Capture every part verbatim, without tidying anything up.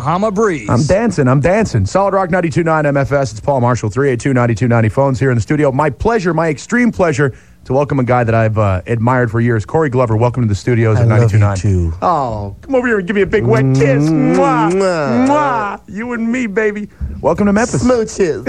Bahama Breeze. I'm dancing. I'm dancing. Solid Rock ninety-two point nine M F S. It's Paul Marshall, three eight two, nine two nine zero phones here in the studio. My pleasure, my extreme pleasure to welcome a guy that I've uh, admired for years, Corey Glover. Welcome to the studios I at ninety-two point nine. love you too. Oh, come over here and give me a big wet kiss. Mwah. Mwah. Mwah. You and me, baby. Welcome to Memphis. Smooches.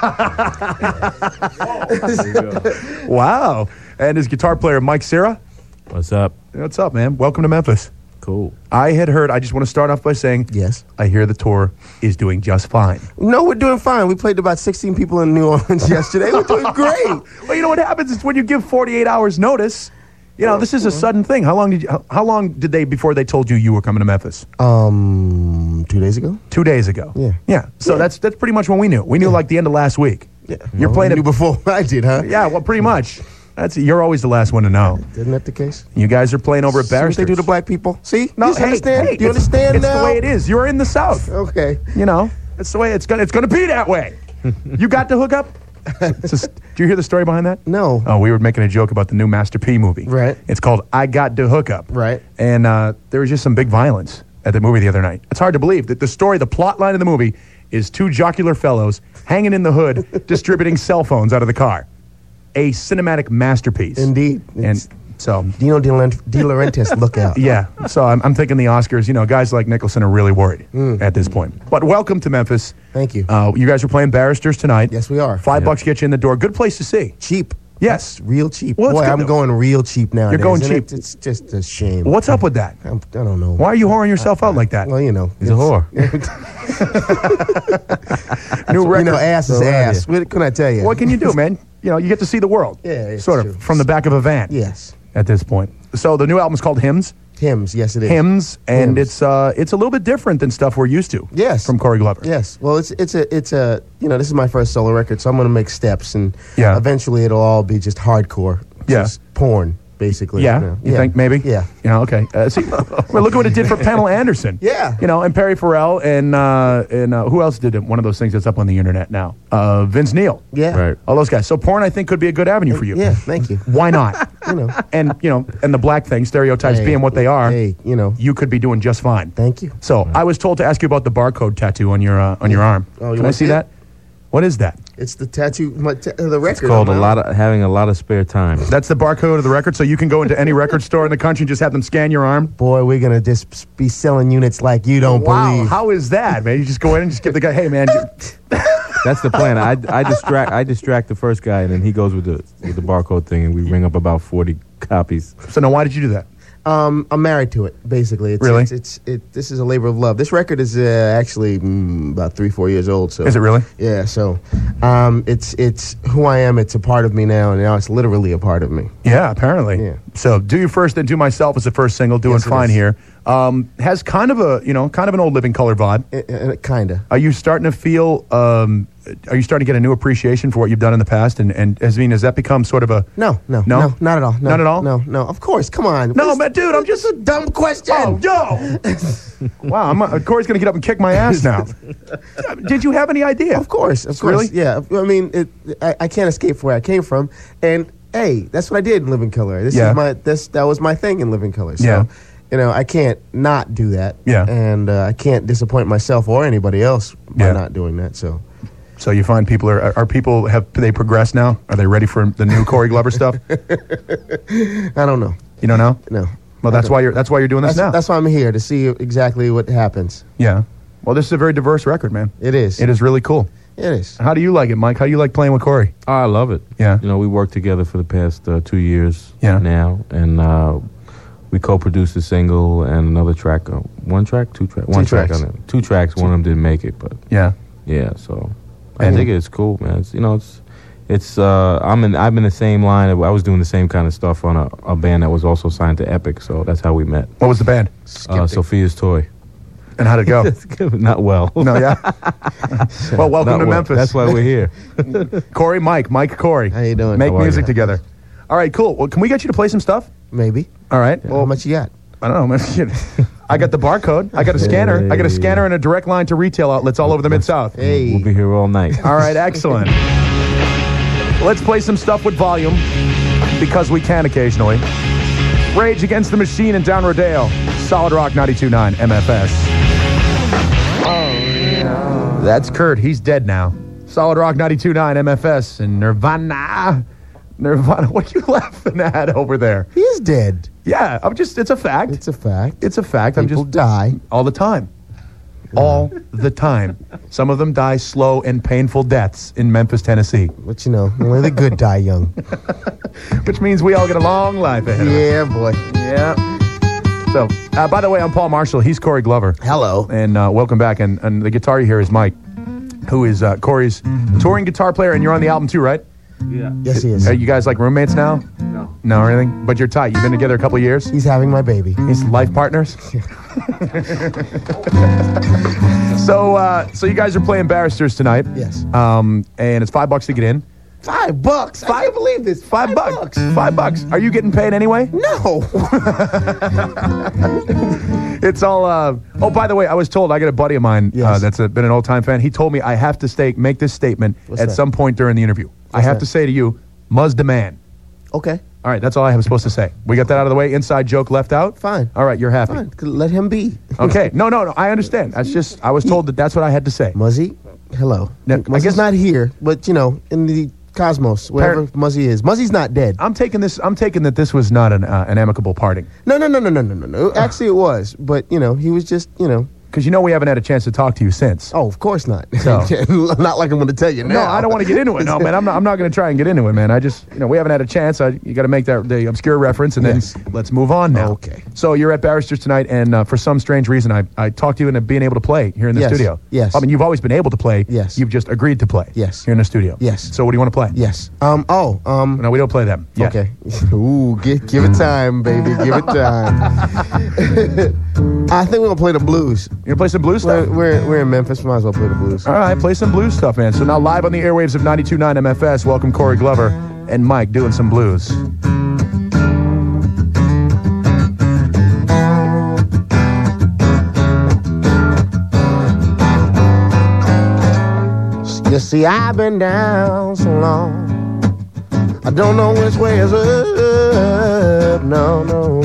Wow. And his guitar player, Mike Serra. What's up? What's up, man? Welcome to Memphis. Cool. I had heard, I just want to start off by saying, Yes. I hear the tour is doing just fine. No, we're doing fine. We played to about sixteen people in New Orleans yesterday. We're doing great. Well, you know what happens is when you give forty-eight hours notice, you know, this is a sudden thing. How long did you, how, how long did they, before they told you you were coming to Memphis? Um, two days ago? Two days ago. Yeah. Yeah. So Yeah. that's that's pretty much when we knew. We knew like the end of last week. Yeah. You're Well, playing you it knew before I did, huh? Yeah, well, pretty much. That's You're always the last one to know. Isn't that the case? You guys are playing over at See what Barrister's. they do to black people? See? No, you hey, understand? hey, do you it's- understand it's now? the way it is. You're in the South. Okay. You know, it's the way it's gonna. It's gonna be that way. You got to hook up. It's just- do you hear the story behind that? No. Oh, we were making a joke about the new Master P movie. Right. It's called I Got to Hook Up. Right. And uh, there was just some big violence at the movie the other night. It's hard to believe that the story, the plot line of the movie, is two jocular fellows hanging in the hood, distributing cell phones out of the car. A cinematic masterpiece. Indeed. And It's- so, Dino De Laurent- De Laurentiis, look out. yeah. So I'm, I'm thinking the Oscars, you know, guys like Nicholson are really worried at this point. But welcome to Memphis. Thank you. Uh, you guys are playing Barristers tonight. Yes, we are. Five Yeah. bucks get you in the door. Good place to see. Cheap. Yes. Real cheap. Well, that's Boy, good I'm though. going real cheap now. You're going cheap. It? It's just a shame. What's up with that? I'm, I don't know. Why are you whoring yourself out like that? Well, you know. He's a whore. New record. You know, ass is So, ass. What can I tell you? What can you do, man? You know, you get to see the world. Yeah, it's Sort true. of from the back of a van. Yes. At this point. So the new album's called Hymns. Hymns, yes it is. Hymns, and Hymns. it's uh, it's a little bit different than stuff we're used to. Yes. From Corey Glover. Yes. Well, it's it's a it's a you know this is my first solo record, so I'm gonna make steps, and Yeah. eventually it'll all be just hardcore. Yeah. Just porn, basically. Yeah, You know. you think maybe? Yeah. You know, okay. Uh, see, well, look at what it did for Pamela Anderson. Yeah. You know, and Perry Farrell, and uh, and uh, who else did it? One of those things that's up on the internet now. Uh, Vince Neil. Yeah. Right. All those guys. So porn, I think, could be a good avenue for you. Yeah. Thank you. Why not? You know. And you know, and the black thing, stereotypes Hey, being what they are, Hey, you know. you could be doing just fine. Thank you. So I was told to ask you about the barcode tattoo on your uh, on your arm. Oh, you Can I wanna see see it? that? What is that? It's the tattoo. My ta- the record. It's called on a my- lot of having a lot of spare time. That's the barcode of the record, so you can go into any record store in the country and just have them scan your arm. Boy, we're gonna just be selling units like you don't Wow, believe. how is that, man? You just go in and just give the guy, hey, man. you- That's the plan. I, I distract I distract the first guy, and then he goes with the with the barcode thing, and we ring up about forty copies. So now, why did you do that? Um, I'm married to it, basically. It's, Really? It's, it's it. This is a labor of love. This record is uh, actually mm, about three, four years old. So Is it really? Yeah. So, um, it's it's who I am. It's a part of me now, and now it's literally a part of me. Yeah, apparently. Yeah. So, Do You First, Then Do Myself is the first single, doing Yes, it fine is. here. Um, has kind of a, you know, kind of an old Living Color vibe. Uh, uh, kinda. Are you starting to feel, um, are you starting to get a new appreciation for what you've done in the past? And, and has, I mean, has that become sort of a, No, no, No? no, not at all. No, Not at all? No, no. Of course. Come on. No, It's- man, dude, I'm it's just- a dumb question. oh, yo! Wow, I'm, uh, Corey's going to get up and kick my ass now. Did you have any idea? Of course, of course. Really? Yeah. I mean, it, I, I can't escape where I came from, and hey, that's what I did in Living Color. This Yeah. is my this that was my thing in Living Color. So, Yeah. you know, I can't not do that. Yeah. And uh, I can't disappoint myself or anybody else by Yeah. not doing that. So, So you find people are, are people, have they progressed now? Are they ready for the new Corey Glover stuff? I don't know. You don't know? No. Well, I that's don't. why you're, that's why you're doing this That's, now. that's why I'm here to see exactly what happens. Yeah. Well, this is a very diverse record, man. It is. It is really cool. It is. How do you like it, Mike? How do you like playing with Corey? Oh, I love it. Yeah. You know, we worked together for the past uh, two years Yeah. now, and uh, we co-produced a single and another track. Uh, one track, two track, one track tracks. on it. Two tracks. One of them didn't make it, but Yeah. yeah. So I And- think it's cool, man. It's, you know, it's it's. Uh, I'm in. I'm in the same line. I was doing the same kind of stuff on a, a band that was also signed to Epic. So that's how we met. What was the band? Uh, Sophia's Toy. And how did it go? Not well. No, yeah. Well, welcome Not to well. Memphis. That's why we're here. Corey, Mike, Mike, Corey. How you doing? Make How are music you? together. All right, cool. Well, can we get you to play some stuff? Maybe. All right. Well, how much you got? I don't know, man. I got the barcode. I got a scanner. I got a scanner and a direct line to retail outlets all over the Mid-South. Hey. We'll be here all night. All right, excellent. Let's play some stuff with volume, because we can occasionally. Rage Against the Machine and Down Rodeo. Solid Rock ninety-two point nine M F S. That's Kurt. He's dead now. Solid Rock ninety-two point nine M F S and Nirvana. Nirvana. What are you laughing at over there? He is dead. Yeah, I'm just, it's a fact. It's a fact. It's a fact. I'm People just die. all the time. All the time. Some of them die slow and painful deaths in Memphis, Tennessee. But you know, only the good die young. Which means we all get a long life ahead of us. Yeah, boy. Yeah. So, uh, by the way, I'm Paul Marshall. He's Corey Glover. Hello. And uh, welcome back. And, and the guitar you hear is Mike, who is uh, Corey's touring guitar player. And you're on the album too, right? Yeah. Yes, he is. Are you guys like roommates now? No. No, or anything? But you're tight. You've been together a couple of years? He's having my baby. He's life partners? so, uh, so you guys are playing Barristers tonight. Yes. Um, and it's five bucks to get in. Five bucks. I can't believe this. Five, Five, bucks. Five bucks. Are you getting paid anyway? No. It's all. Uh, oh, by the way, I was told I got a buddy of mine Yes. uh, that's a, been an old time fan. He told me I have to stay, make this statement What's at that? some point during the interview. I have that? to say to you, Muzz the man. Okay. All right, that's all I was supposed to say. We got that out of the way. Inside joke left out. Fine. All right, you're happy. Fine. Let him be. Okay. No, no, no. I understand. That's just. I was told that that's what I had to say. Muzzy, hello. Now, I Muzzy's guess- not here, but you know, in the cosmos, wherever Par- Muzzy is. Muzzy's not dead. I'm taking this. I'm taking that this was not an uh, an amicable parting No, no, no, no, no, no, no, no. Actually, it was, but you know, he was just, you know. because you know we haven't had a chance to talk to you since. Oh, of course not. So- Not like I'm going to tell you now. No, I don't want to get into it. No, man, I'm not. I'm not going to try and get into it, man. I just, you know, we haven't had a chance. I, you got to make that the obscure reference, and then Yes. let's move on now. Okay. So you're at Barristers tonight, and uh, for some strange reason, I I talked to you into being able to play here in the Yes. studio. Yes. I mean, you've always been able to play. Yes. You've just agreed to play. Yes. Here in the studio. Yes. So what do you want to play? Yes. Um. Oh. Um. No, we don't play them. Yet. Okay. Ooh, give, give it time, baby. Give it time. I think we're gonna play the blues. You gonna play some blues stuff? We're, we're we're in Memphis. Might as well play the blues. All right, play some blues stuff, man. So now live on the airwaves of ninety-two point nine M F S, welcome Corey Glover and Mike doing some blues. You see, I've been down so long. I don't know which way is up. No, no.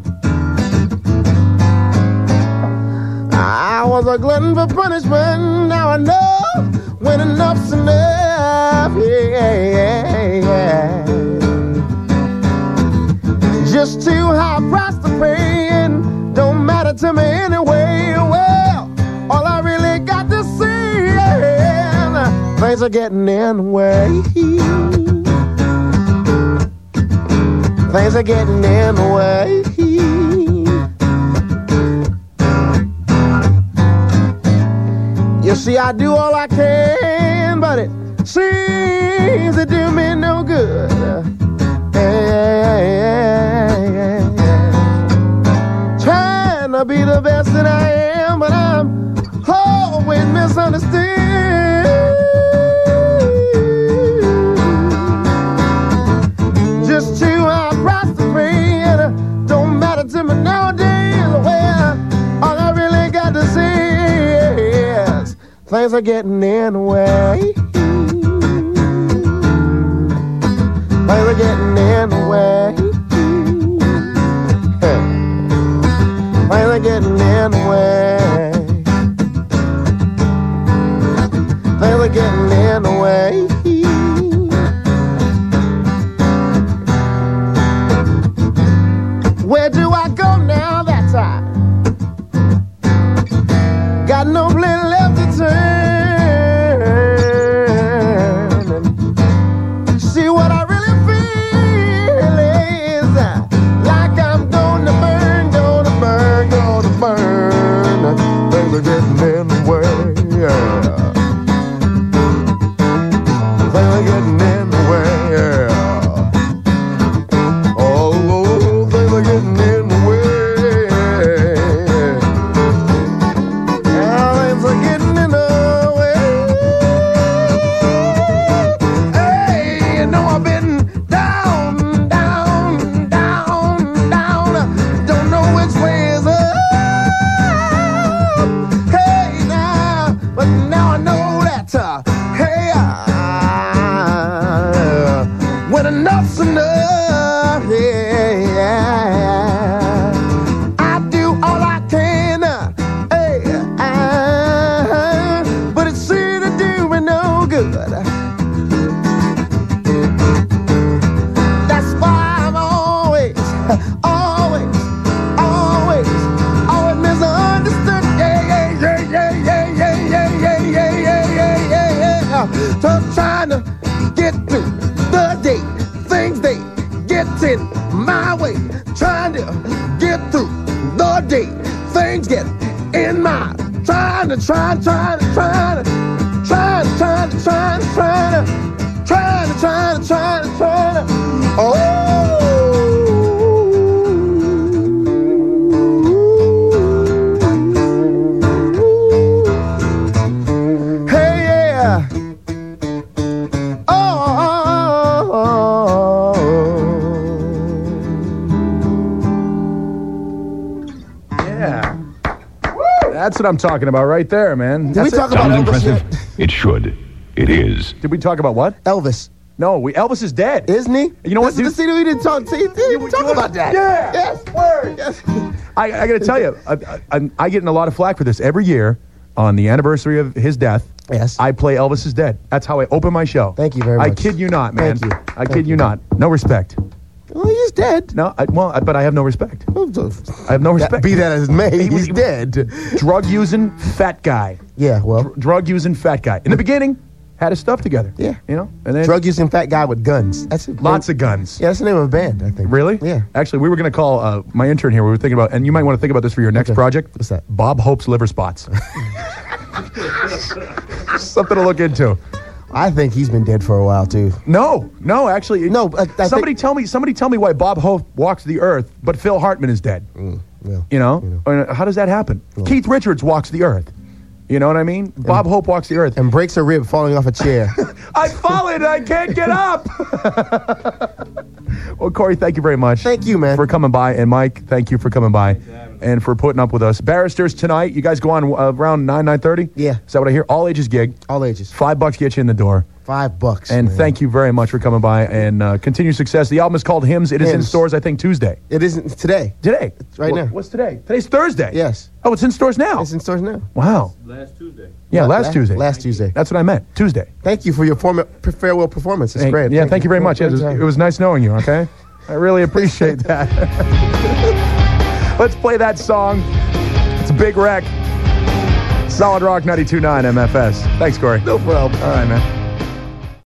I was a glutton for punishment. Now I know when enough's enough. Yeah, yeah, yeah. Just too high price to pay, and don't matter to me anyway. Well, all I really got to say is things are getting in the way. Things are getting in the way. You see, I do all I can, but it seems to do me no good. Yeah, yeah, yeah, yeah. Trying to be the best that I am, but I'm always misunderstood. Just too high price to pay, and it don't matter to me nowadays. Well, all I really got to say is things are getting in the way. Things are getting in the way. Things are getting in the way. Things are getting in the way. Where do I go now that I got no place left to turn? See, what I really feel is uh, like I'm gonna burn, gonna burn, gonna burn. Things are getting in the way, yeah. Things are getting in the way, yeah. Oh, things are getting in the way. Yeah, things are getting in the way. Hey, you know I've been down, down, down, down. Don't know which way is up. Hey, now, but now I know that. Uh, hey, uh, when enough's enough, yeah, I do all I can. Uh, hey, uh, but it's trying to, trying, trying to, trying to, trying to, trying to, trying to, trying to, trying to, trying to, trying to, trying to, oh. Hey, yeah. Oh. Yeah. That's what I'm talking about right there, man. Did we That's talk it. about Sounds Elvis impressive? yet? It should. It is. Did we talk about what? Elvis. No, we Elvis is dead. Isn't he? You know what, This is the dude? scene we didn't talk. See, we didn't talk about that. Yeah. Yes. Word. Yes. I, I got to tell you, I, I, I get in a lot of flack for this every year on the anniversary of his death. Yes. I play Elvis is Dead. That's how I open my show. Thank you very I much. kid you not, man. Thank you. I Thank kid you you. not. No respect. Well, he's dead. No, I, well, I, but I have no respect. I have no That, respect. be that as it may, He was- he's dead. Drug using fat guy. Yeah, well, Drug using fat guy. In the beginning, had his stuff together. Yeah. You know, and then drug using fat guy with guns. That's it. lots of guns. Yeah, that's the name of a band, I think. Really? Yeah. Actually, we were going to call uh, my intern here. We were thinking about, and you might want to think about this for your next Okay. project. What's that? Bob Hope's liver spots. Something to look into. I think he's been dead for a while too. No, no, actually, No, I- I somebody think- tell me. Somebody tell me why Bob Hope walks the earth, but Phil Hartman is dead. Well, You know, Or, how does that happen? Keith Richards walks the earth. You know what I mean? Bob Hope walks the earth. and breaks a rib falling off a chair. I've fallen. I can't get up. Well, Corey, thank you very much. Thank you, man. for coming by, and Mike, thank you for coming by, and for putting up with us. Barristers tonight. You guys go on uh, around nine nine thirty. Yeah. Is that what I hear? All ages gig. All ages. Five bucks get you in the door. Five bucks. And man. thank you very much for coming by, and uh, continue success. The album is called Hymns. It is in Hymns. stores, I think, Tuesday. It isn't today. Today. right Wha- now. What's today? Today's Thursday. Yes. Oh, it's in stores now. It's in stores now. Wow. Last Tuesday. Yeah, La- last la- Tuesday. Last Tuesday. That's what I meant. Tuesday. Thank you for your form- farewell performance. It's Hey, great. Yeah, thank you very much. Yes, it, was, Great it job. was nice knowing you, okay? I really appreciate that. Let's play that song. It's Big Wreck. Solid Rock ninety-two point nine M F S. Thanks, Corey. No problem. All right, man.